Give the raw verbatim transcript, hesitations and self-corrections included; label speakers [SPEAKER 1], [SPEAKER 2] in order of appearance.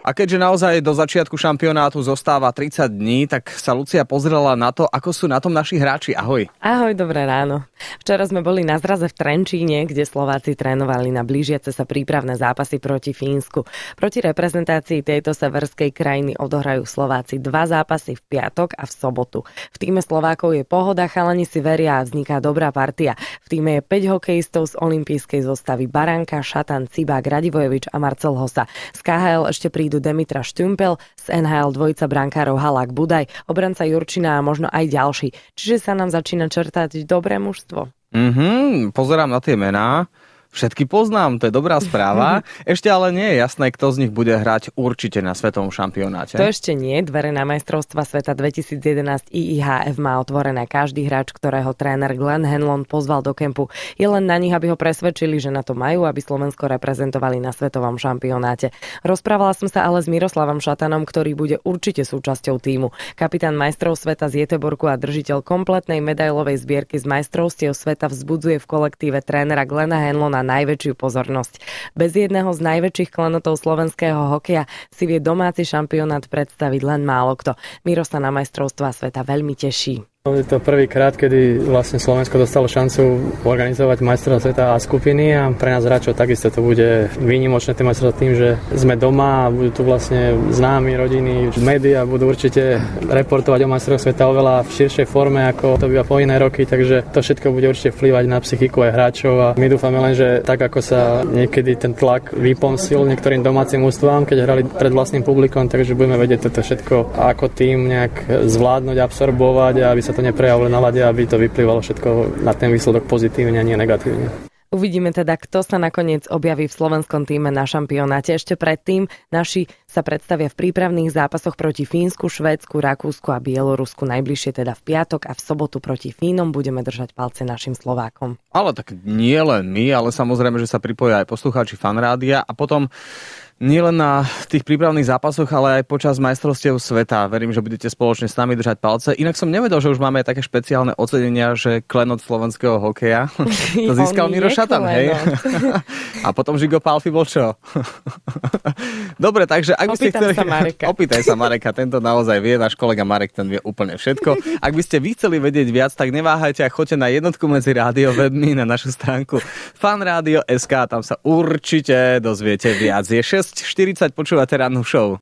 [SPEAKER 1] A keďže naozaj do začiatku šampionátu zostáva tridsať dní, tak sa Lucia pozrela na to, ako sú na tom naši hráči. Ahoj.
[SPEAKER 2] Ahoj, dobré ráno. Včera sme boli na zraze v Trenčíne, kde Slováci trénovali na blížiace sa prípravné zápasy proti Fínsku. Proti reprezentácii tejto severskej krajiny odohrajú Slováci dva zápasy v piatok a v sobotu. V tíme Slovákov je pohoda, chalani si veria a vzniká dobrá partia. V tíme je päť hokejistov z olympijskej zostavy: Baranka, Šatan, Cibák, Radivojevič a Marcel Hosa. Z ká há el ešte prídu Demitra Štümpel, z en há el dvojica brankárov Halák Budaj, obranca Jurčina a možno aj ďalší. Čiže sa nám začína črtať dobré mužstvo.
[SPEAKER 1] Mhm, pozerám na tie mená. Všetky poznám, to je dobrá správa. Ešte ale nie je jasné, kto z nich bude hrať určite na svetovom šampionáte.
[SPEAKER 2] To ešte nie. Dvere na majstrovstva sveta dvetisícjedenásť í í há ef má otvorené. Každý hráč, ktorého tréner Glenn Hanlon pozval do kempu, je len na nich, aby ho presvedčili, že na to majú, aby Slovensko reprezentovali na svetovom šampionáte. Rozprávala som sa ale s Miroslavom Šatanom, ktorý bude určite súčasťou tímu. Kapitán majstrov sveta z Göteborgu a držiteľ kompletnej medailovej zbierky z majstrovstiev sveta vzbudzuje v kolektíve trénera Glena Hanlona najväčšiu pozornosť. Bez jedného z najväčších klenotov slovenského hokeja si vie domáci šampionát predstaviť len málo kto. Miro sa na majstrovstvá sveta veľmi teší.
[SPEAKER 3] Je to prvýkrát, kedy vlastne Slovensko dostalo šancu organizovať majstrovstvá sveta A skupiny a pre nás hráčov takisto to bude výnimočné tým tým, že sme doma a budú tu vlastne známi, rodiny, médiá budú určite reportovať o majstrovstvách sveta oveľa v širšej forme, ako to býva po iné roky, takže to všetko bude určite vplyvať na psychiku aj hráčov a my dúfame len, že tak ako sa niekedy ten tlak vypomstil niektorým domácim ústvám, keď hrali pred vlastným publikom, takže budeme vedieť toto všetko ako tým nejak zvládnuť, absorbovať a aby sa to neprejavilo na lade, aby to vyplývalo všetko na ten výsledok pozitívne a nie negatívne.
[SPEAKER 2] Uvidíme teda, kto sa nakoniec objaví v slovenskom týme na šampionáte. Ešte predtým naši sa predstavia v prípravných zápasoch proti Fínsku, Švédsku, Rakúsku a Bielorusku. Najbližšie teda v piatok a v sobotu proti Fínom. Budeme držať palce našim Slovákom.
[SPEAKER 1] Ale tak nie len my, ale samozrejme, že sa pripoja aj poslucháči Fanrádia a potom nie len na tých prípravných zápasoch, ale aj počas majstrovstiev sveta. Verím, že budete spoločne s nami držať palce. Inak som nevedel, že už máme aj také špeciálne ocenenia, že klenot slovenského hokeja. To získal Miro Šatan, hej? A potom Žigo Palfi bol čo? Dobre, takže ak by ste chceli...
[SPEAKER 2] sa Mareka.
[SPEAKER 1] Opýtaj sa Mareka, tento naozaj vie, náš kolega Marek, ten vie úplne všetko. Ak by ste vy chceli vedieť viac, tak neváhajte a choďte na jednotku medzi rádiowebmi na našu stránku fanradio bodka es ká, tam sa určite dozviete viac. Je šesť štyridsať, počúvate rannú show.